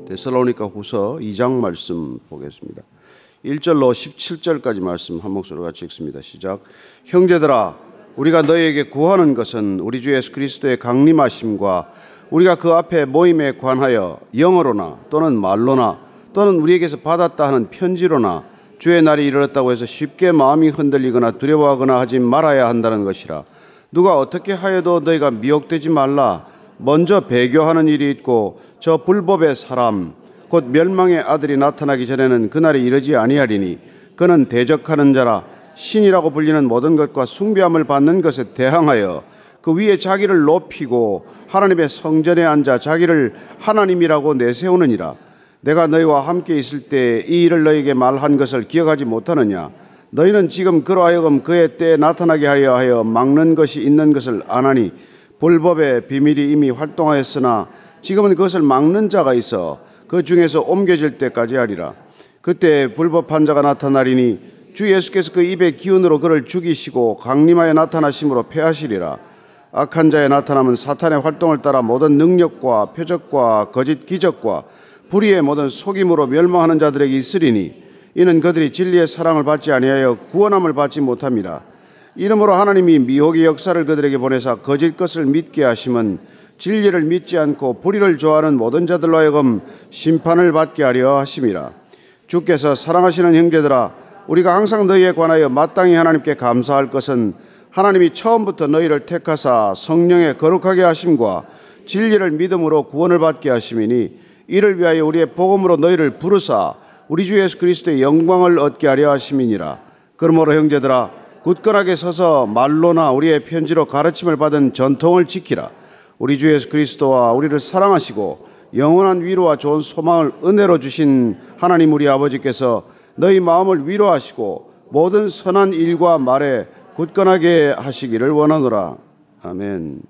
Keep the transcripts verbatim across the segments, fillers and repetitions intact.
데살로니가 후서 이 장 말씀 보겠습니다. 일 절로 십칠 절까지 말씀 한 목소리로 같이 읽습니다. 시작. 형제들아, 우리가 너희에게 구하는 것은 우리 주 예수 그리스도의 강림하심과 우리가 그 앞에 모임에 관하여 영어로나 또는 말로나 또는 우리에게서 받았다 하는 편지로나 주의 날이 이르렀다고 해서 쉽게 마음이 흔들리거나 두려워하거나 하지 말아야 한다는 것이라. 누가 어떻게 하여도 너희가 미혹되지 말라. 먼저 배교하는 일이 있고 저 불법의 사람 곧 멸망의 아들이 나타나기 전에는 그날이 이르지 아니하리니 그는 대적하는 자라. 신이라고 불리는 모든 것과 숭배함을 받는 것에 대항하여 그 위에 자기를 높이고 하나님의 성전에 앉아 자기를 하나님이라고 내세우느니라. 내가 너희와 함께 있을 때 이 일을 너희에게 말한 것을 기억하지 못하느냐. 너희는 지금 그러하여금 그의 때에 나타나게 하려 하여 막는 것이 있는 것을 아나니 불법의 비밀이 이미 활동하였으나 지금은 그것을 막는 자가 있어 그 중에서 옮겨질 때까지 하리라. 그때 불법한 자가 나타나리니 주 예수께서 그 입의 기운으로 그를 죽이시고 강림하여 나타나심으로 패하시리라. 악한 자의 나타남은 사탄의 활동을 따라 모든 능력과 표적과 거짓 기적과 불의의 모든 속임으로 멸망하는 자들에게 있으리니 이는 그들이 진리의 사랑을 받지 아니하여 구원함을 받지 못함이라. 이러므로 하나님이 미혹의 역사를 그들에게 보내사 거짓 것을 믿게 하심은 진리를 믿지 않고 불의를 좋아하는 모든 자들로 하여금 심판을 받게 하려 하심이라. 주께서 사랑하시는 형제들아, 우리가 항상 너희에 관하여 마땅히 하나님께 감사할 것은 하나님이 처음부터 너희를 택하사 성령에 거룩하게 하심과 진리를 믿음으로 구원을 받게 하심이니 이를 위하여 우리의 복음으로 너희를 부르사 우리 주 예수 그리스도의 영광을 얻게 하려 하심이니라. 그러므로 형제들아, 굳건하게 서서 말로나 우리의 편지로 가르침을 받은 전통을 지키라. 우리 주 예수 그리스도와 우리를 사랑하시고 영원한 위로와 좋은 소망을 은혜로 주신 하나님 우리 아버지께서 너희 마음을 위로하시고 모든 선한 일과 말에 굳건하게 하시기를 원하노라. 아멘.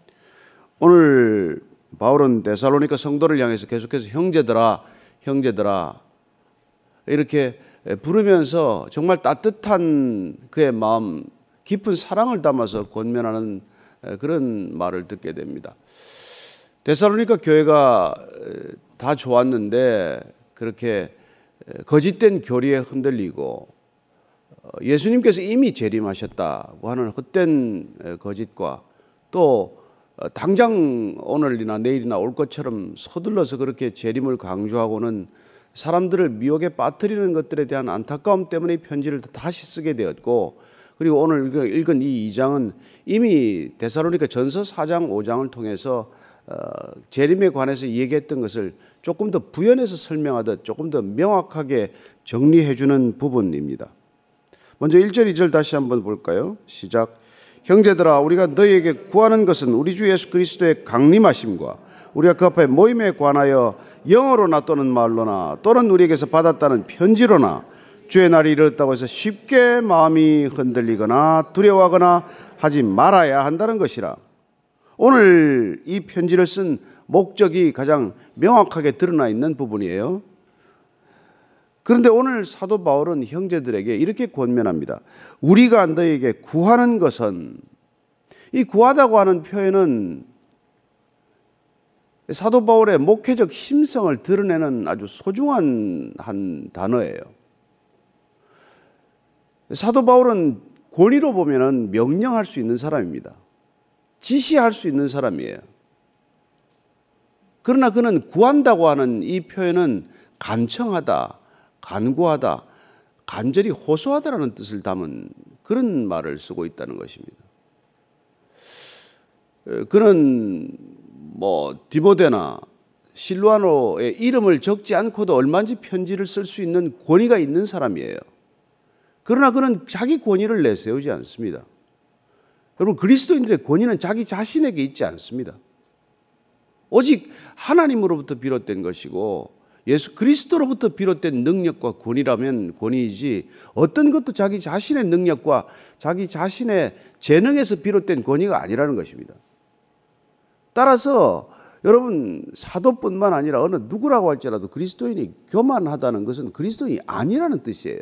오늘 바울은 데살로니가 성도를 향해서 계속해서 형제들아, 형제들아 이렇게 부르면서 정말 따뜻한 그의 마음, 깊은 사랑을 담아서 권면하는 그런 말을 듣게 됩니다. 데살로니가 교회가 다 좋았는데 그렇게 거짓된 교리에 흔들리고 예수님께서 이미 재림하셨다고 하는 헛된 거짓과 또 당장 오늘이나 내일이나 올 것처럼 서둘러서 그렇게 재림을 강조하고는 사람들을 미혹에 빠뜨리는 것들에 대한 안타까움 때문에 이 편지를 다시 쓰게 되었고, 그리고 오늘 읽은 이 이 장은 이미 데살로니가 전서 사 장 오 장을 통해서 재림에 관해서 얘기했던 것을 조금 더 부연해서 설명하듯 조금 더 명확하게 정리해 주는 부분입니다. 먼저 일 절 이 절 다시 한번 볼까요? 시작. 형제들아, 우리가 너희에게 구하는 것은 우리 주 예수 그리스도의 강림하심과 우리가 그 앞에 모임에 관하여 영어로나 또는 말로나 또는 우리에게서 받았다는 편지로나 주의 날이 이르렀다고 해서 쉽게 마음이 흔들리거나 두려워하거나 하지 말아야 한다는 것이라. 오늘 이 편지를 쓴 목적이 가장 명확하게 드러나 있는 부분이에요. 그런데 오늘 사도 바울은 형제들에게 이렇게 권면합니다. 우리가 너희에게 구하는 것은, 이 구하다고 하는 표현은 사도 바울의 목회적 심성을 드러내는 아주 소중한 한 단어예요. 사도 바울은 권위로 보면은 명령할 수 있는 사람입니다. 지시할 수 있는 사람이에요. 그러나 그는 구한다고 하는 이 표현은 간청하다, 간구하다, 간절히 호소하다라는 뜻을 담은 그런 말을 쓰고 있다는 것입니다. 그는 뭐 디모데나 실루아노의 이름을 적지 않고도 얼마든지 편지를 쓸 수 있는 권위가 있는 사람이에요. 그러나 그는 자기 권위를 내세우지 않습니다. 여러분, 그리스도인들의 권위는 자기 자신에게 있지 않습니다. 오직 하나님으로부터 비롯된 것이고 예수 그리스도로부터 비롯된 능력과 권위라면 권위이지 어떤 것도 자기 자신의 능력과 자기 자신의 재능에서 비롯된 권위가 아니라는 것입니다. 따라서 여러분, 사도뿐만 아니라 어느 누구라고 할지라도 그리스도인이 교만하다는 것은 그리스도인이 아니라는 뜻이에요.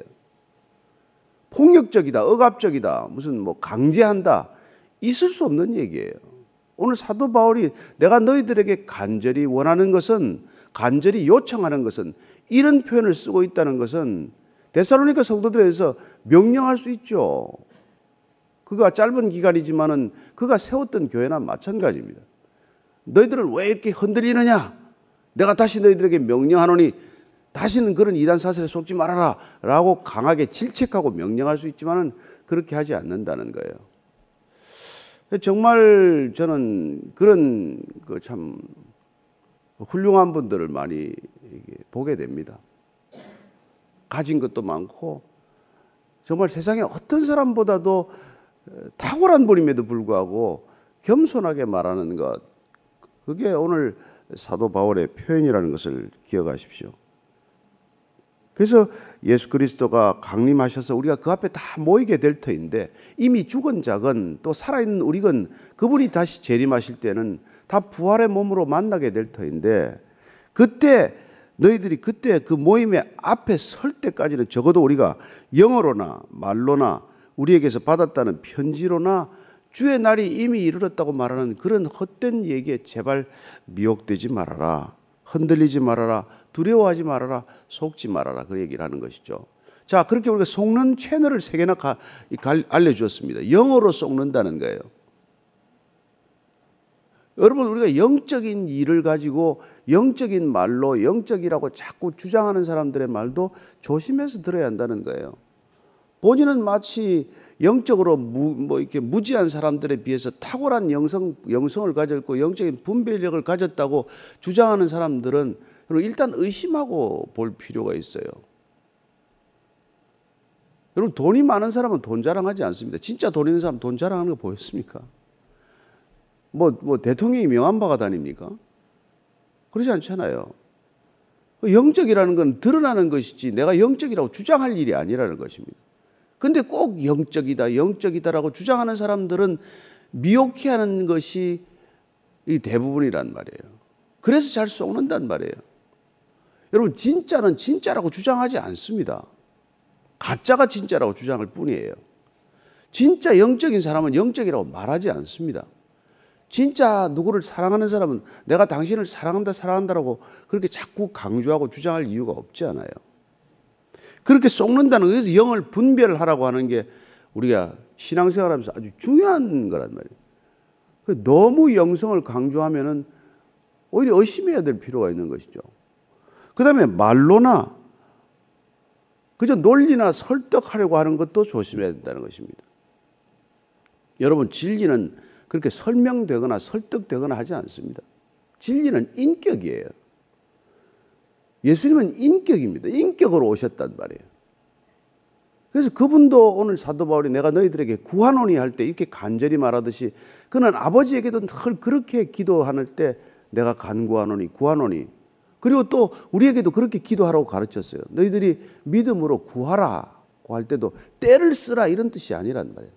폭력적이다, 억압적이다, 무슨 뭐 강제한다, 있을 수 없는 얘기예요. 오늘 사도 바울이 내가 너희들에게 간절히 원하는 것은 간절히 요청하는 것은, 이런 표현을 쓰고 있다는 것은 데살로니가 성도들에서 명령할 수 있죠. 그가 짧은 기간이지만은 그가 세웠던 교회나 마찬가지입니다. 너희들은 왜 이렇게 흔들리느냐? 내가 다시 너희들에게 명령하노니 다시는 그런 이단 사설에 속지 말아라 라고 강하게 질책하고 명령할 수 있지만은 그렇게 하지 않는다는 거예요. 정말 저는 그런 그 참 훌륭한 분들을 많이 보게 됩니다. 가진 것도 많고 정말 세상에 어떤 사람보다도 탁월한 분임에도 불구하고 겸손하게 말하는 것, 그게 오늘 사도 바울의 표현이라는 것을 기억하십시오. 그래서 예수 그리스도가 강림하셔서 우리가 그 앞에 다 모이게 될 터인데, 이미 죽은 자건 또 살아있는 우리건 그분이 다시 재림하실 때는 다 부활의 몸으로 만나게 될 터인데, 그때 너희들이 그때 그 모임의 앞에 설 때까지는 적어도 우리가 영어로나 말로나 우리에게서 받았다는 편지로나 주의 날이 이미 이르렀다고 말하는 그런 헛된 얘기에 제발 미혹되지 말아라. 흔들리지 말아라. 두려워하지 말아라. 속지 말아라. 그 얘기를 하는 것이죠. 자, 그렇게 우리가 속는 채널을 세 개나 가, 가, 알려주었습니다. 영어로 속는다는 거예요. 여러분, 우리가 영적인 일을 가지고 영적인 말로 영적이라고 자꾸 주장하는 사람들의 말도 조심해서 들어야 한다는 거예요. 본인은 마치 영적으로 무, 뭐 이렇게 무지한 사람들에 비해서 탁월한 영성, 영성을 가졌고 영적인 분별력을 가졌다고 주장하는 사람들은 일단 의심하고 볼 필요가 있어요. 여러분, 돈이 많은 사람은 돈 자랑하지 않습니다. 진짜 돈 있는 사람 돈 자랑하는 거 보였습니까? 뭐, 뭐 대통령이 명함 박아 다닙니까? 그러지 않잖아요. 영적이라는 건 드러나는 것이지 내가 영적이라고 주장할 일이 아니라는 것입니다. 근데 꼭 영적이다, 영적이다라고 주장하는 사람들은 미혹해하는 것이 이 대부분이란 말이에요. 그래서 잘 속는단 말이에요. 여러분, 진짜는 진짜라고 주장하지 않습니다. 가짜가 진짜라고 주장할 뿐이에요. 진짜 영적인 사람은 영적이라고 말하지 않습니다. 진짜 누구를 사랑하는 사람은 내가 당신을 사랑한다, 사랑한다라고 그렇게 자꾸 강조하고 주장할 이유가 없지 않아요. 그렇게 속는다는 거예요. 그래서 영을 분별하라고 하는 게 우리가 신앙생활하면서 아주 중요한 거란 말이에요. 너무 영성을 강조하면은 오히려 의심해야 될 필요가 있는 것이죠. 그 다음에 말로나 그저 논리나 설득하려고 하는 것도 조심해야 된다는 것입니다. 여러분, 진리는 그렇게 설명되거나 설득되거나 하지 않습니다. 진리는 인격이에요. 예수님은 인격입니다. 인격으로 오셨단 말이에요. 그래서 그분도 오늘 사도 바울이 내가 너희들에게 구하노니 할 때 이렇게 간절히 말하듯이 그는 아버지에게도 늘 그렇게 기도할 때 내가 간구하노니 구하노니, 그리고 또 우리에게도 그렇게 기도하라고 가르쳤어요. 너희들이 믿음으로 구하라고 할 때도 때를 쓰라 이런 뜻이 아니란 말이에요.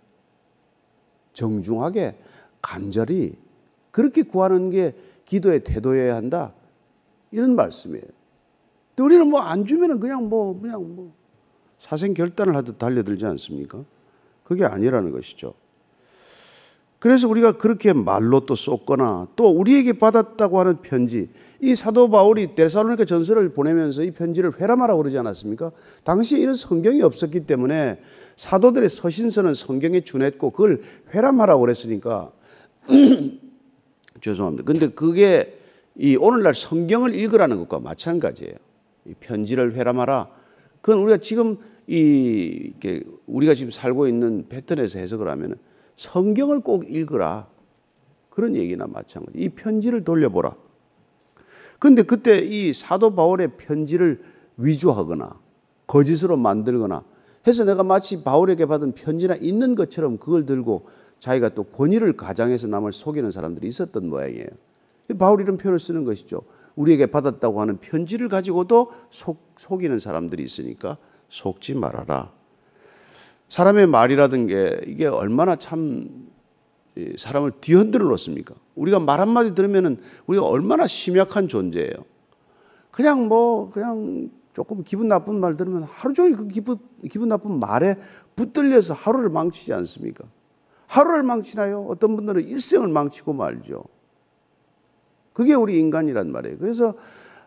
정중하게 간절히 그렇게 구하는 게 기도의 태도여야 한다, 이런 말씀이에요. 근데 우리는 뭐 안 주면은 그냥 뭐 그냥 뭐 사생 결단을 하듯 달려들지 않습니까? 그게 아니라는 것이죠. 그래서 우리가 그렇게 말로 또 쏟거나 또 우리에게 받았다고 하는 편지, 이 사도 바울이 데살로니가 전서를 보내면서 이 편지를 회람하라고 그러지 않았습니까? 당시에 이런 성경이 없었기 때문에 사도들의 서신서는 성경에 준했고 그걸 회람하라고 그랬으니까 죄송합니다. 근데 그게 이 오늘날 성경을 읽으라는 것과 마찬가지예요. 이 편지를 회람하라. 그건 우리가 지금 이 이렇게 우리가 지금 살고 있는 패턴에서 해석을 하면은 성경을 꼭 읽으라, 그런 얘기나 마찬가지. 이 편지를 돌려보라. 그런데 그때 이 사도 바울의 편지를 위조하거나 거짓으로 만들거나 해서 내가 마치 바울에게 받은 편지나 있는 것처럼 그걸 들고 자기가 또 권위를 가장해서 남을 속이는 사람들이 있었던 모양이에요. 바울이 이런 표현을 쓰는 것이죠. 우리에게 받았다고 하는 편지를 가지고도 속, 속이는 사람들이 있으니까 속지 말아라. 사람의 말이라든 게 이게 얼마나 참 사람을 뒤흔들어 놓습니까? 우리가 말 한마디 들으면은 우리가 얼마나 심약한 존재예요. 그냥 뭐 그냥 조금 기분 나쁜 말 들으면 하루 종일 그 기분, 기분 나쁜 말에 붙들려서 하루를 망치지 않습니까? 하루를 망치나요? 어떤 분들은 일생을 망치고 말죠. 그게 우리 인간이란 말이에요. 그래서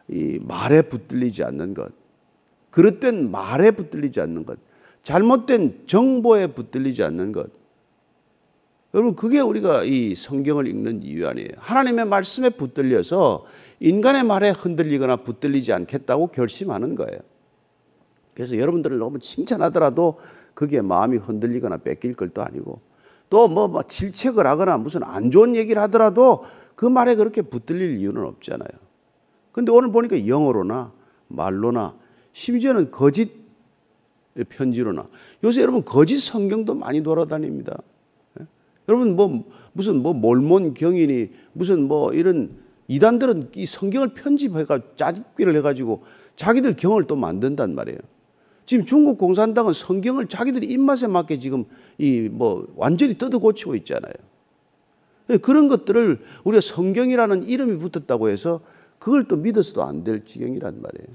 이 말에 붙들리지 않는 것, 그릇된 말에 붙들리지 않는 것, 잘못된 정보에 붙들리지 않는 것. 여러분, 그게 우리가 이 성경을 읽는 이유 아니에요. 하나님의 말씀에 붙들려서 인간의 말에 흔들리거나 붙들리지 않겠다고 결심하는 거예요. 그래서 여러분들을 너무 칭찬하더라도 그게 마음이 흔들리거나 뺏길 것도 아니고, 또 뭐, 뭐 질책을 하거나 무슨 안 좋은 얘기를 하더라도 그 말에 그렇게 붙들릴 이유는 없잖아요. 근데 오늘 보니까 영어로나 말로나 심지어는 거짓 편지로나, 요새 여러분 거짓 성경도 많이 돌아다닙니다. 예? 여러분 뭐 무슨 뭐 몰몬 경인이 무슨 뭐 이런 이단들은 이 성경을 편집해가 짜집기를 해가지고 자기들 경을 또 만든단 말이에요. 지금 중국 공산당은 성경을 자기들이 입맛에 맞게 지금 이 뭐 완전히 뜯어 고치고 있잖아요. 그런 것들을 우리가 성경이라는 이름이 붙었다고 해서 그걸 또 믿어서도 안 될 지경이란 말이에요.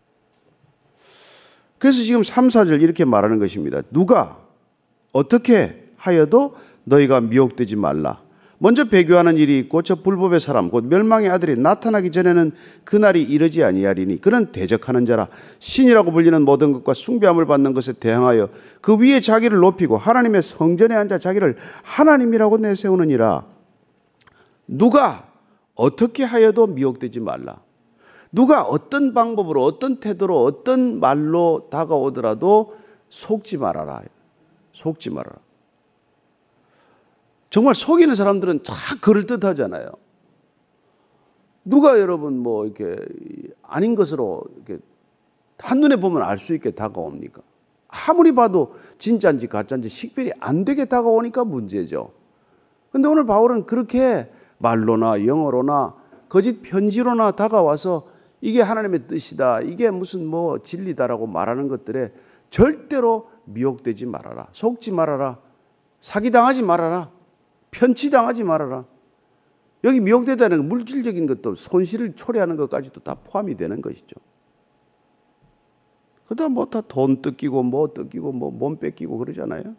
그래서 지금 삼, 사 절 이렇게 말하는 것입니다. 누가 어떻게 하여도 너희가 미혹되지 말라. 먼저 배교하는 일이 있고 저 불법의 사람 곧 멸망의 아들이 나타나기 전에는 그날이 이르지 아니하리니 그는 대적하는 자라. 신이라고 불리는 모든 것과 숭배함을 받는 것에 대항하여 그 위에 자기를 높이고 하나님의 성전에 앉아 자기를 하나님이라고 내세우느니라. 누가 어떻게 하여도 미혹되지 말라. 누가 어떤 방법으로 어떤 태도로 어떤 말로 다가오더라도 속지 말아라. 속지 말아라. 정말 속이는 사람들은 다 그럴듯하잖아요. 누가 여러분 뭐 이렇게 아닌 것으로 이렇게 한눈에 보면 알 수 있게 다가옵니까? 아무리 봐도 진짜인지 가짜인지 식별이 안 되게 다가오니까 문제죠. 근데 오늘 바울은 그렇게 말로나 영어로나 거짓 편지로나 다가와서 이게 하나님의 뜻이다, 이게 무슨 뭐 진리다라고 말하는 것들에 절대로 미혹되지 말아라. 속지 말아라. 사기당하지 말아라. 편취당하지 말아라. 여기 미혹되다는 건 물질적인 것도 손실을 초래하는 것까지도 다 포함이 되는 것이죠. 그다음 뭐 다 돈 뜯기고 뭐 뜯기고 뭐 몸 뺏기고 그러잖아요.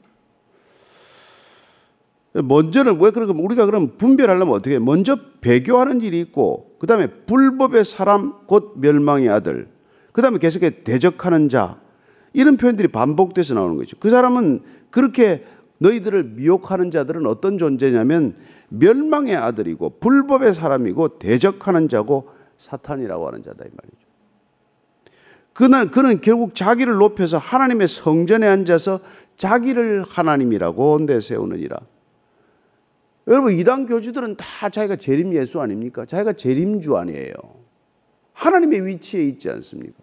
먼저는 왜 그런 거 우리가 그럼 분별하려면 어떻게 해요? 먼저 배교하는 일이 있고 그 다음에 불법의 사람 곧 멸망의 아들, 그 다음에 계속해서 대적하는 자, 이런 표현들이 반복돼서 나오는 거죠. 그 사람은 그렇게 너희들을 미혹하는 자들은 어떤 존재냐면 멸망의 아들이고 불법의 사람이고 대적하는 자고 사탄이라고 하는 자다 이 말이죠. 그는, 그는 결국 자기를 높여서 하나님의 성전에 앉아서 자기를 하나님이라고 내세우느니라. 여러분 이단 교주들은 다 자기가 재림 예수 아닙니까? 자기가 재림주 아니에요. 하나님의 위치에 있지 않습니까?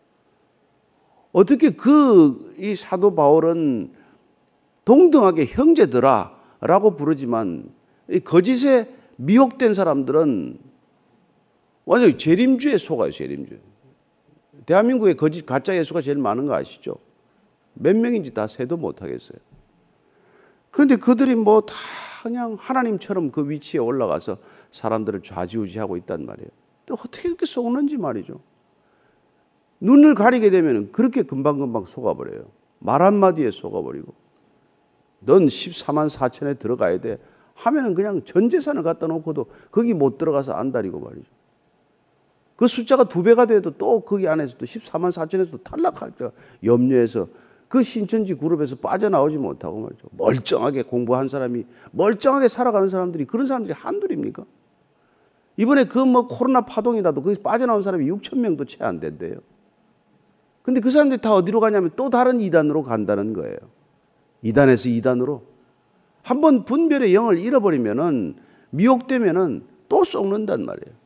어떻게 그 이 사도 바울은 동등하게 형제들아 라고 부르지만 이 거짓에 미혹된 사람들은 완전히 재림주에 속아요. 재림주. 대한민국에 거짓 가짜 예수가 제일 많은 거 아시죠? 몇 명인지 다 세도 못하겠어요. 그런데 그들이 뭐 다 그냥 하나님처럼 그 위치에 올라가서 사람들을 좌지우지하고 있단 말이에요. 또 어떻게 그렇게 속는지 말이죠. 눈을 가리게 되면 그렇게 금방금방 속아버려요. 말 한마디에 속아버리고 넌 십사만 사천에 들어가야 돼 하면은 그냥 전 재산을 갖다 놓고도 거기 못 들어가서 안달이고 말이죠. 그 숫자가 두 배가 돼도 또 거기 안에서도 십사만 사천에서도 탈락할까 염려해서 그 신천지 그룹에서 빠져나오지 못하고 말이죠. 멀쩡하게 공부한 사람이 멀쩡하게 살아가는 사람들이 그런 사람들이 한둘입니까? 이번에 그 뭐 코로나 파동이 나도 거기서 빠져나온 사람이 육천 명도 채 안 된대요. 근데 그 사람들이 다 어디로 가냐면 또 다른 이단으로 간다는 거예요. 이단에서 이단으로. 한번 분별의 영을 잃어버리면은 미혹되면은 또 썩는단 말이에요.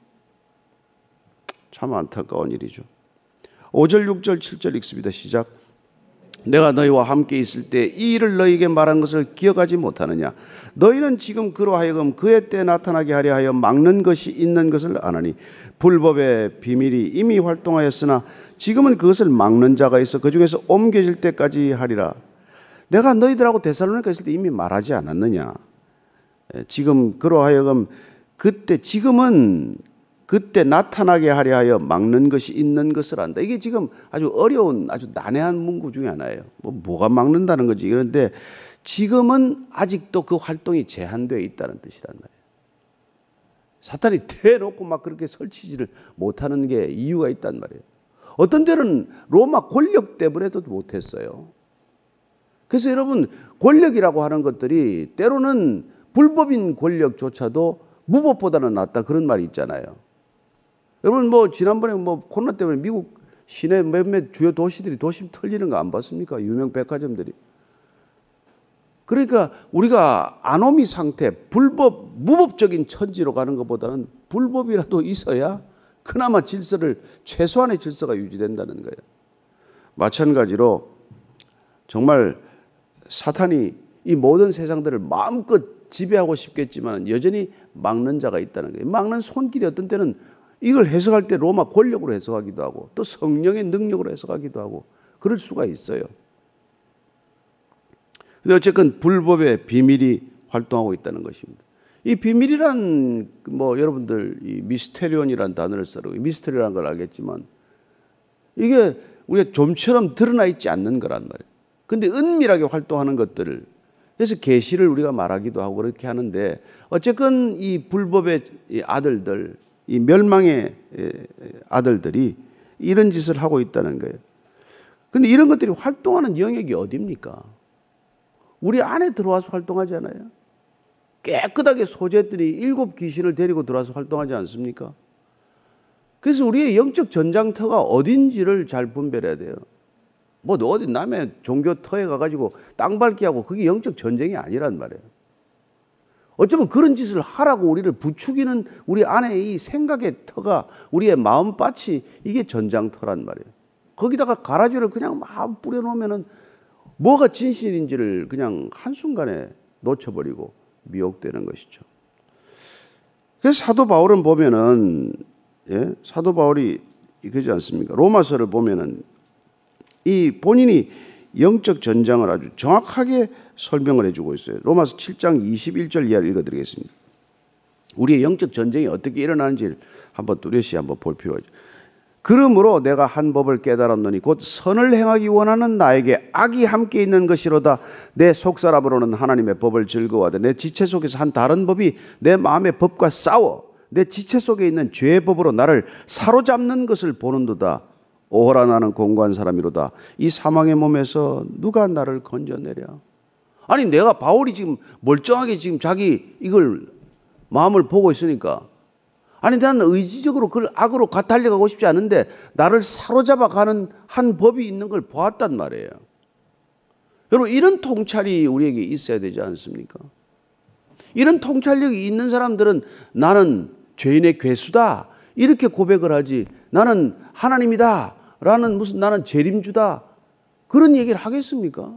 참 안타까운 일이죠. 오 절, 육 절, 칠 절 읽습니다. 시작. 내가 너희와 함께 있을 때 이 일을 너희에게 말한 것을 기억하지 못하느냐? 너희는 지금 그로 하여금 그의 때 나타나게 하려 하여 막는 것이 있는 것을 아느니 불법의 비밀이 이미 활동하였으나 지금은 그것을 막는 자가 있어 그 중에서 옮겨질 때까지 하리라. 내가 너희들하고 데살로니가 있을 때 이미 말하지 않았느냐? 지금 그로 하여금 그때 지금은 그때 나타나게 하려 하여 막는 것이 있는 것을 안다. 이게 지금 아주 어려운 아주 난해한 문구 중에 하나예요. 뭐 뭐가 막는다는 거지. 그런데 지금은 아직도 그 활동이 제한되어 있다는 뜻이란 말이에요. 사탄이 대놓고 막 그렇게 설치지를 못하는 게 이유가 있단 말이에요. 어떤 때는 로마 권력 때문에도 못했어요. 그래서 여러분, 권력이라고 하는 것들이 때로는 불법인 권력조차도 무법보다는 낫다, 그런 말이 있잖아요. 여러분, 뭐 지난번에 뭐 코로나 때문에 미국 시내 몇몇 주요 도시들이 도심 털리는 거 안 봤습니까? 유명 백화점들이. 그러니까 우리가 아노미 상태, 불법, 무법적인 천지로 가는 것보다는 불법이라도 있어야 그나마 질서를, 최소한의 질서가 유지된다는 거예요. 마찬가지로 정말 사탄이 이 모든 세상들을 마음껏 지배하고 싶겠지만 여전히 막는 자가 있다는 거예요. 막는 손길이 어떤 때는 이걸 해석할 때 로마 권력으로 해석하기도 하고 또 성령의 능력으로 해석하기도 하고 그럴 수가 있어요. 근데 어쨌든 불법의 비밀이 활동하고 있다는 것입니다. 이 비밀이란 뭐 여러분들 이 미스테리온이라는 단어를 쓰고 미스테리라는 걸 알겠지만 이게 우리가 좀처럼 드러나 있지 않는 거란 말이에요. 근데 은밀하게 활동하는 것들을, 그래서 계시를 우리가 말하기도 하고 그렇게 하는데 어쨌든 이 불법의 아들들, 이 멸망의 아들들이 이런 짓을 하고 있다는 거예요. 근데 이런 것들이 활동하는 영역이 어디입니까? 우리 안에 들어와서 활동하지 않아요? 깨끗하게 소재들이 일곱 귀신을 데리고 들어와서 활동하지 않습니까? 그래서 우리의 영적 전장터가 어딘지를 잘 분별해야 돼요. 뭐 어디 남의 종교 터에 가가지고 땅 밟기 하고 그게 영적 전쟁이 아니란 말이에요. 어쩌면 그런 짓을 하라고 우리를 부추기는 우리 안에 이 생각의 터가, 우리의 마음밭이 이게 전장터란 말이에요. 거기다가 가라지를 그냥 막 뿌려놓으면은 뭐가 진실인지를 그냥 한순간에 놓쳐버리고 미혹되는 것이죠. 그래서 사도 바울은 보면은, 예? 사도 바울이 그러지 않습니까? 로마서를 보면은 이 본인이 영적 전장을 아주 정확하게 설명을 해주고 있어요. 로마서 칠 장 이십일 절 이하를 읽어드리겠습니다. 우리의 영적 전쟁이 어떻게 일어나는지 한번 뚜렷이 한번 볼 필요가 있죠. 그러므로 내가 한 법을 깨달았노니 곧 선을 행하기 원하는 나에게 악이 함께 있는 것이로다. 내 속사람으로는 하나님의 법을 즐거워하되 내 지체 속에서 한 다른 법이 내 마음의 법과 싸워 내 지체 속에 있는 죄의 법으로 나를 사로잡는 것을 보는도다. 오호라 나는 공고한 사람이로다. 이 사망의 몸에서 누가 나를 건져내랴. 아니 내가 바울이 지금 멀쩡하게 지금 자기 이걸 마음을 보고 있으니까, 아니 나는 의지적으로 그걸 악으로 달려가고 싶지 않은데 나를 사로잡아 가는 한 법이 있는 걸 보았단 말이에요. 여러분, 이런 통찰이 우리에게 있어야 되지 않습니까? 이런 통찰력이 있는 사람들은 나는 죄인의 괴수다 이렇게 고백을 하지, 나는 하나님이다 라는, 무슨 나는 재림주다 그런 얘기를 하겠습니까?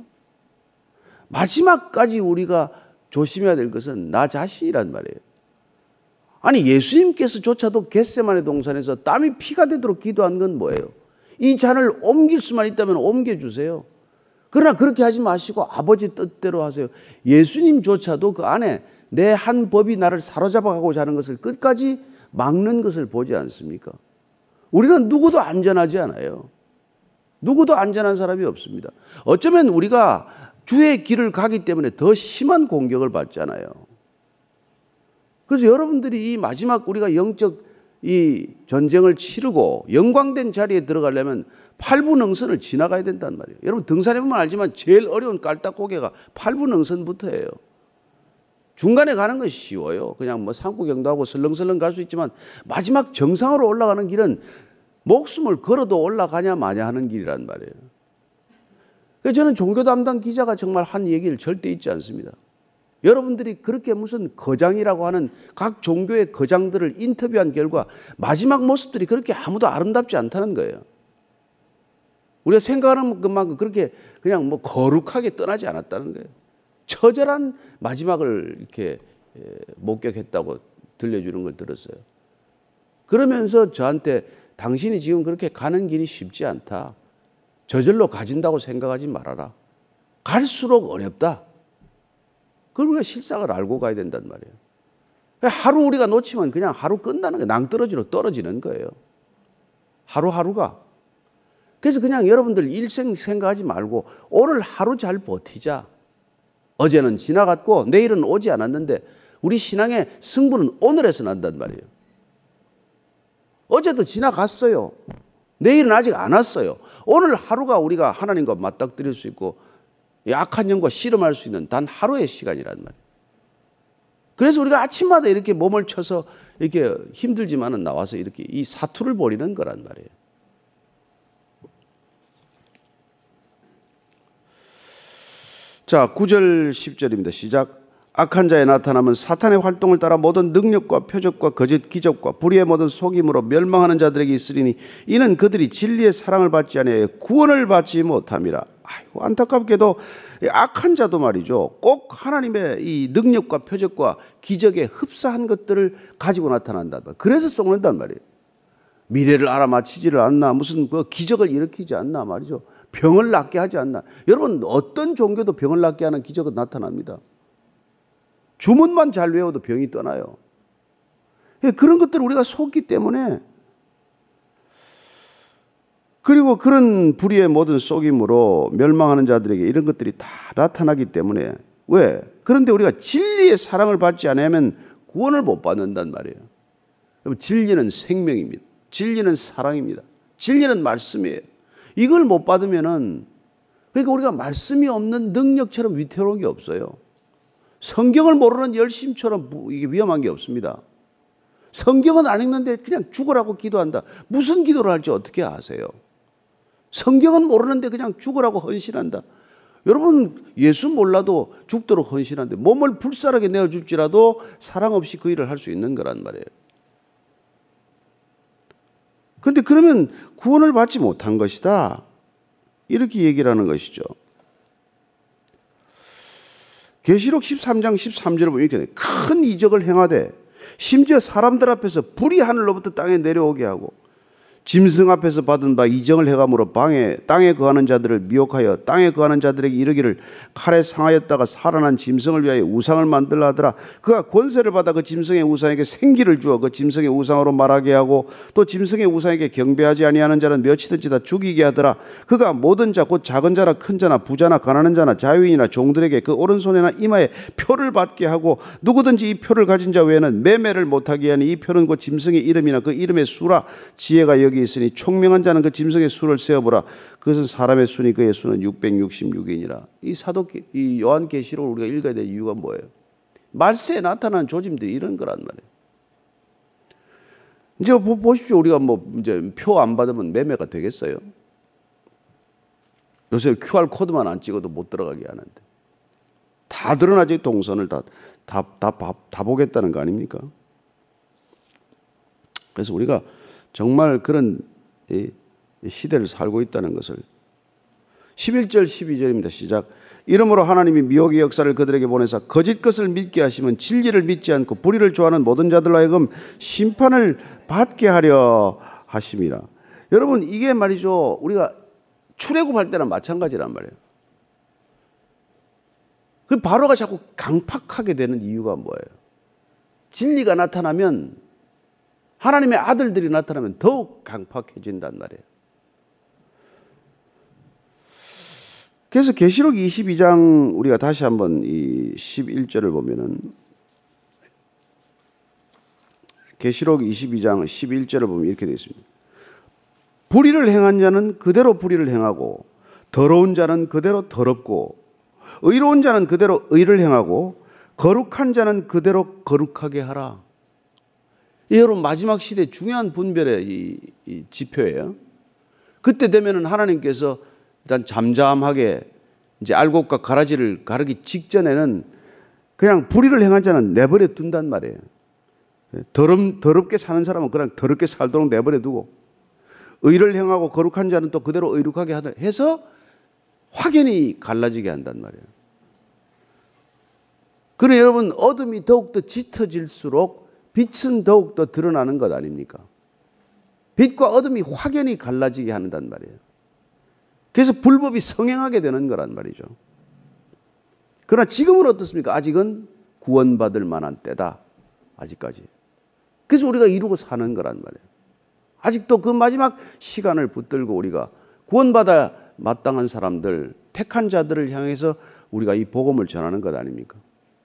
마지막까지 우리가 조심해야 될 것은 나 자신이란 말이에요. 아니 예수님께서조차도 겟세마네 동산에서 땀이 피가 되도록 기도한 건 뭐예요? 이 잔을 옮길 수만 있다면 옮겨주세요. 그러나 그렇게 하지 마시고 아버지 뜻대로 하세요. 예수님조차도 그 안에 내 한 법이 나를 사로잡아가고자 하는 것을 끝까지 막는 것을 보지 않습니까? 우리는 누구도 안전하지 않아요. 누구도 안전한 사람이 없습니다. 어쩌면 우리가 주의 길을 가기 때문에 더 심한 공격을 받잖아요. 그래서 여러분들이 이 마지막 우리가 영적 이 전쟁을 치르고 영광된 자리에 들어가려면 팔부능선을 지나가야 된단 말이에요. 여러분 등산해보면 알지만 제일 어려운 깔딱고개가 팔부능선부터예요. 중간에 가는 건 쉬워요. 그냥 뭐 산구경도하고 설렁설렁 갈 수 있지만 마지막 정상으로 올라가는 길은 목숨을 걸어도 올라가냐 마냐 하는 길이란 말이에요. 그래서 저는 종교 담당 기자가 정말 한 얘기를 절대 잊지 않습니다. 여러분들이 그렇게 무슨 거장이라고 하는 각 종교의 거장들을 인터뷰한 결과 마지막 모습들이 그렇게 아무도 아름답지 않다는 거예요. 우리가 생각하는 것만큼 그렇게 그냥 뭐 거룩하게 떠나지 않았다는 거예요. 처절한 마지막을 이렇게 목격했다고 들려주는 걸 들었어요. 그러면서 저한테 당신이 지금 그렇게 가는 길이 쉽지 않다. 저절로 가진다고 생각하지 말아라. 갈수록 어렵다. 그걸 우리가 실상을 알고 가야 된단 말이에요. 하루 우리가 놓치면 그냥 하루 끝나는 거예요. 낭떠러지로 떨어지는 거예요. 하루하루가. 그래서 그냥 여러분들 일생 생각하지 말고 오늘 하루 잘 버티자. 어제는 지나갔고 내일은 오지 않았는데 우리 신앙의 승부는 오늘에서 난단 말이에요. 어제도 지나갔어요. 내일은 아직 안 왔어요. 오늘 하루가 우리가 하나님과 맞닥뜨릴 수 있고 악한 영과 씨름할 수 있는 단 하루의 시간이란 말이에요. 그래서 우리가 아침마다 이렇게 몸을 쳐서 이렇게 힘들지만은 나와서 이렇게 이 사투를 벌이는 거란 말이에요. 자, 구 절 십 절입니다. 시작. 악한 자의 나타남은 사탄의 활동을 따라 모든 능력과 표적과 거짓 기적과 불의의 모든 속임으로 멸망하는 자들에게 있으리니 이는 그들이 진리의 사랑을 받지 아니하여 구원을 받지 못함이라. 아이고, 안타깝게도 악한 자도 말이죠, 꼭 하나님의 이 능력과 표적과 기적에 흡사한 것들을 가지고 나타난다. 그래서 썩는단 말이에요. 미래를 알아맞히지를 않나, 무슨 그 기적을 일으키지 않나 말이죠. 병을 낫게 하지 않나. 여러분, 어떤 종교도 병을 낫게 하는 기적은 나타납니다. 주문만 잘 외워도 병이 떠나요. 그런 것들을 우리가 속기 때문에, 그리고 그런 불의의 모든 속임으로 멸망하는 자들에게 이런 것들이 다 나타나기 때문에, 왜? 그런데 우리가 진리의 사랑을 받지 않으면 구원을 못 받는단 말이에요. 여러분, 진리는 생명입니다. 진리는 사랑입니다. 진리는 말씀이에요. 이걸 못 받으면은, 그러니까 우리가 말씀이 없는 능력처럼 위태로운 게 없어요. 성경을 모르는 열심처럼 이게 위험한 게 없습니다. 성경은 안 읽는데 그냥 죽으라고 기도한다. 무슨 기도를 할지 어떻게 아세요? 성경은 모르는데 그냥 죽으라고 헌신한다. 여러분, 예수 몰라도 죽도록 헌신한데 몸을 불살하게 내어줄지라도 사랑 없이 그 일을 할 수 있는 거란 말이에요. 그런데 그러면 구원을 받지 못한 것이다, 이렇게 얘기를 하는 것이죠. 계시록 십삼 장 십삼 절을 보면 이렇게 큰 이적을 행하되 심지어 사람들 앞에서 불이 하늘로부터 땅에 내려오게 하고 짐승 앞에서 받은 바 이정을 해감으로 방에 땅에 거하는 자들을 미혹하여 땅에 거하는 자들에게 이르기를 칼에 상하였다가 살아난 짐승을 위하여 우상을 만들라 하더라. 그가 권세를 받아 그 짐승의 우상에게 생기를 주어 그 짐승의 우상으로 말하게 하고 또 짐승의 우상에게 경배하지 아니하는 자는 몇이든지 다 죽이게 하더라. 그가 모든 자 곧 작은 자나 큰 자나 부자나 가난한 자나 자유인이나 종들에게 그 오른손에나 이마에 표를 받게 하고 누구든지 이 표를 가진 자 외에는 매매를 못하게 하니 이 표는 곧 짐승의 이름이나 그 이름의 수라. 지혜가 여기 있으니 총명한 자는 그 짐승의 수를 세어보라. 그것은 사람의 수니 그의 수는 육백육십육이니라. 이 사도 이 요한계시록을 우리가 읽어야 될 이유가 뭐예요? 말세에 나타난 조짐들이 이런 거란 말이에요. 이제 보십시오. 우리가 뭐 이제 표 안 받으면 매매가 되겠어요? 요새 큐알 코드만 안 찍어도 못 들어가게 하는데 다 드러나지. 동선을 다 다 다 다, 다 보겠다는 거 아닙니까? 그래서 우리가 정말 그런 시대를 살고 있다는 것을. 십일 절 십이 절입니다. 시작. 이러므로 하나님이 미혹의 역사를 그들에게 보내사 거짓 것을 믿게 하시면 진리를 믿지 않고 불의를 좋아하는 모든 자들로 하여금 심판을 받게 하려 하심이라. 여러분, 이게 말이죠, 우리가 출애굽할 때랑 마찬가지란 말이에요. 그 바로가 자꾸 강팍하게 되는 이유가 뭐예요? 진리가 나타나면, 하나님의 아들들이 나타나면 더욱 강팍해진단 말이에요. 그래서 계시록 이십이 장 우리가 다시 한번 이 십일 절을 보면은, 계시록 이십이 장 십일 절을 보면 이렇게 되어 있습니다. 불의를 행한 자는 그대로 불의를 행하고 더러운 자는 그대로 더럽고 의로운 자는 그대로 의를 행하고 거룩한 자는 그대로 거룩하게 하라. 이 여러분, 마지막 시대 중요한 분별의 이, 이 지표예요. 그때 되면은 하나님께서 일단 잠잠하게 이제 알곡과 가라지를 가르기 직전에는 그냥 불의를 행한 자는 내버려 둔단 말이에요. 더럽, 더럽게 사는 사람은 그냥 더럽게 살도록 내버려 두고 의를 행하고 거룩한 자는 또 그대로 의룩하게 하다 해서 확연히 갈라지게 한단 말이에요. 그러나 여러분, 어둠이 더욱더 짙어질수록 빛은 더욱더 드러나는 것 아닙니까? 빛과 어둠이 확연히 갈라지게 한단 말이에요. 그래서 불법이 성행하게 되는 거란 말이죠. 그러나 지금은 어떻습니까? 아직은 구원받을 만한 때다. 아직까지. 그래서 우리가 이루고 사는 거란 말이에요. 아직도 그 마지막 시간을 붙들고 우리가 구원받아 마땅한 사람들, 택한 자들을 향해서 우리가 이 복음을 전하는 것 아닙니까?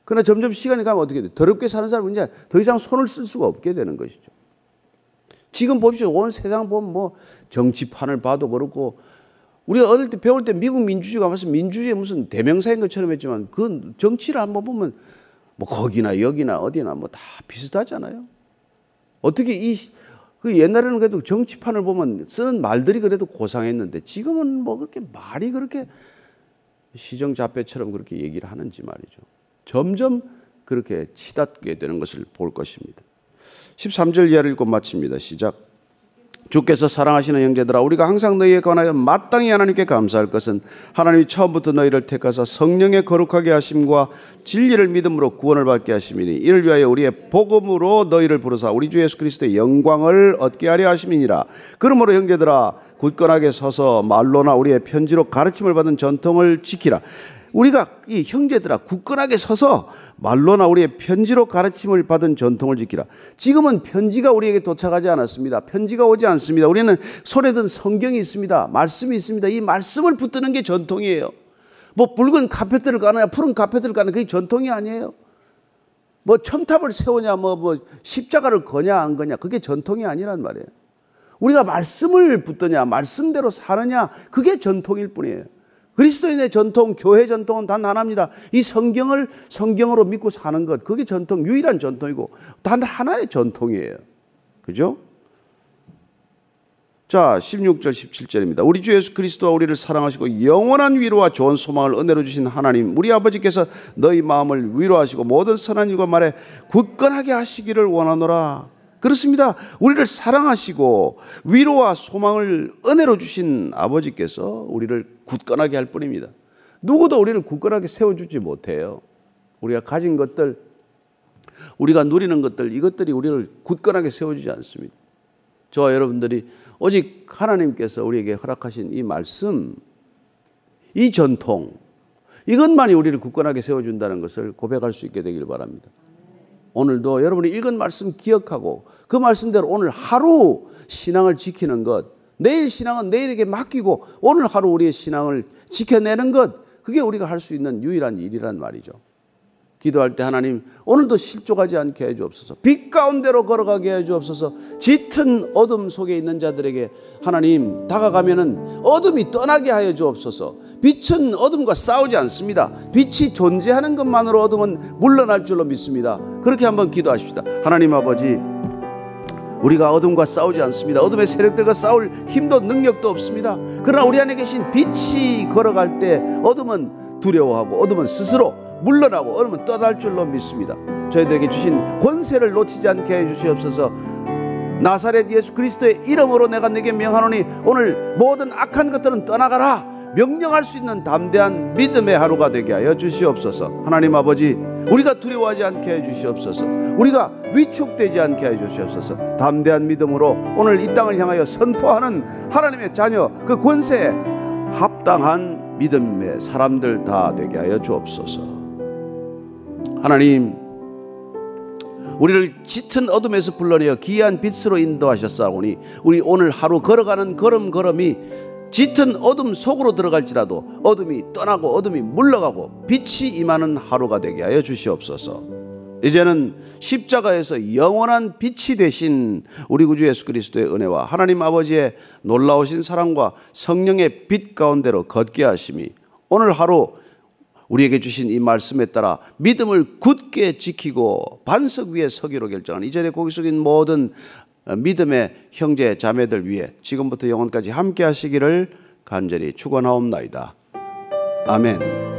그러나 점점 시간이 가면 어떻게 돼요? 더럽게 사는 사람은 이제 더 이상 손을 쓸 수가 없게 되는 것이죠. 지금 보십시오. 온 세상 보면 뭐 정치판을 봐도 그렇고, 우리가 어릴 때 배울 때 미국 민주주의가 무슨 민주주의의 무슨 대명사인 것처럼 했지만 그 정치를 한번 보면 뭐 거기나 여기나 어디나 뭐 다 비슷하잖아요. 어떻게 이 그 옛날에는 그래도 정치판을 보면 쓰는 말들이 그래도 고상했는데 지금은 뭐 그렇게 말이 그렇게 시정잡배처럼 그렇게 얘기를 하는지 말이죠. 점점 그렇게 치닫게 되는 것을 볼 것입니다. 십삼 절 이하를 읽고 마칩니다. 시작. 주께서 사랑하시는 형제들아, 우리가 항상 너희에 관하여 마땅히 하나님께 감사할 것은 하나님이 처음부터 너희를 택하사 성령의 거룩하게 하심과 진리를 믿음으로 구원을 받게 하심이니, 이를 위하여 우리의 복음으로 너희를 부르사 우리 주 예수 그리스도의 영광을 얻게 하려 하심이니라. 그러므로 형제들아, 굳건하게 서서 말로나 우리의 편지로 가르침을 받은 전통을 지키라. 우리가 이 형제들아, 굳건하게 서서 말로나 우리의 편지로 가르침을 받은 전통을 지키라. 지금은 편지가 우리에게 도착하지 않았습니다. 편지가 오지 않습니다. 우리는 손에 든 성경이 있습니다. 말씀이 있습니다. 이 말씀을 붙드는 게 전통이에요. 뭐 붉은 카페트를 까느냐 푸른 카페트를 까느냐 그게 전통이 아니에요. 뭐 첨탑을 세우냐 뭐, 뭐 십자가를 거냐 안 거냐 그게 전통이 아니란 말이에요. 우리가 말씀을 붙드냐 말씀대로 사느냐 그게 전통일 뿐이에요. 그리스도인의 전통, 교회 전통은 단 하나입니다. 이 성경을 성경으로 믿고 사는 것, 그게 전통, 유일한 전통이고 단 하나의 전통이에요. 그죠? 자, 십육 절, 십칠 절입니다. 우리 주 예수 그리스도와 우리를 사랑하시고 영원한 위로와 좋은 소망을 은혜로 주신 하나님, 우리 아버지께서 너희 마음을 위로하시고 모든 선한 일과 말에 굳건하게 하시기를 원하노라. 그렇습니다. 우리를 사랑하시고 위로와 소망을 은혜로 주신 아버지께서 우리를 굳건하게 할 뿐입니다. 누구도 우리를 굳건하게 세워주지 못해요. 우리가 가진 것들, 우리가 누리는 것들, 이것들이 우리를 굳건하게 세워주지 않습니다. 저와 여러분들이 오직 하나님께서 우리에게 허락하신 이 말씀, 이 전통, 이것만이 우리를 굳건하게 세워준다는 것을 고백할 수 있게 되길 바랍니다. 오늘도 여러분이 읽은 말씀 기억하고 그 말씀대로 오늘 하루 신앙을 지키는 것, 내일 신앙은 내일에게 맡기고 오늘 하루 우리의 신앙을 지켜내는 것, 그게 우리가 할 수 있는 유일한 일이란 말이죠. 기도할 때 하나님 오늘도 실족하지 않게 해 주옵소서. 빛 가운데로 걸어가게 해 주옵소서. 짙은 어둠 속에 있는 자들에게 하나님 다가가면은 어둠이 떠나게 하여 주옵소서. 빛은 어둠과 싸우지 않습니다. 빛이 존재하는 것만으로 어둠은 물러날 줄로 믿습니다. 그렇게 한번 기도하십시다. 하나님 아버지, 우리가 어둠과 싸우지 않습니다. 어둠의 세력들과 싸울 힘도 능력도 없습니다. 그러나 우리 안에 계신 빛이 걸어갈 때 어둠은 두려워하고 어둠은 스스로 물러나고 어둠은 떠날 줄로 믿습니다. 저희들에게 주신 권세를 놓치지 않게 해주시옵소서. 나사렛 예수 그리스도의 이름으로 내가 내게 명하노니 오늘 모든 악한 것들은 떠나가라 명령할 수 있는 담대한 믿음의 하루가 되게 하여 주시옵소서. 하나님 아버지, 우리가 두려워하지 않게 해주시옵소서. 우리가 위축되지 않게 해주시옵소서. 담대한 믿음으로 오늘 이 땅을 향하여 선포하는 하나님의 자녀, 그 권세에 합당한 믿음의 사람들 다 되게 하여 주옵소서. 하나님, 우리를 짙은 어둠에서 불러내어 기이한 빛으로 인도하셨사오니 우리 오늘 하루 걸어가는 걸음걸음이 짙은 어둠 속으로 들어갈지라도 어둠이 떠나고 어둠이 물러가고 빛이 임하는 하루가 되게 하여 주시옵소서. 이제는 십자가에서 영원한 빛이 되신 우리 구주 예수 그리스도의 은혜와 하나님 아버지의 놀라우신 사랑과 성령의 빛 가운데로 걷게 하심이 오늘 하루 우리에게 주신 이 말씀에 따라 믿음을 굳게 지키고 반석 위에 서기로 결정한 이 자리에 고개 숙인 모든 믿음의 형제 자매들 위해 지금부터 영원까지 함께 하시기를 간절히 축원하옵나이다. 아멘.